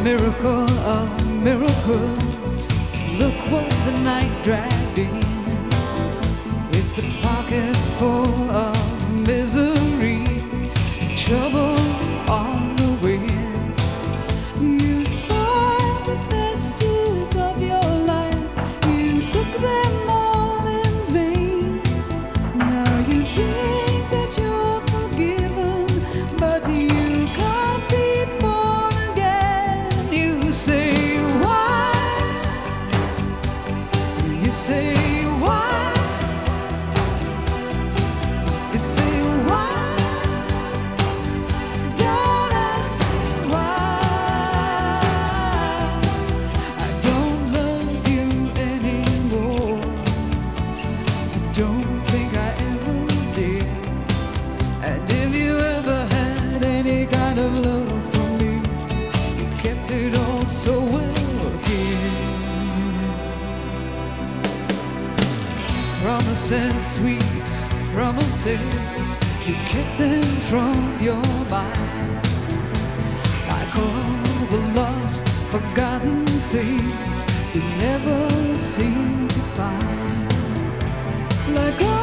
Miracle of miracles, look what the night dragged in. It's a pocket full of misery, trouble on the wind. You spoiled the best years of your life, you took them all in vain. Now you think that you're forgiven, but you can't be born again. You say why? You say why? You say why? Don't ask me why. I don't love you anymore. I don't think I ever did. And if you ever had any kind of love for me, you kept it all so well here. Promises, sweet promises, you kept them from your mind. Like all the lost, forgotten things you never seem to find. Like all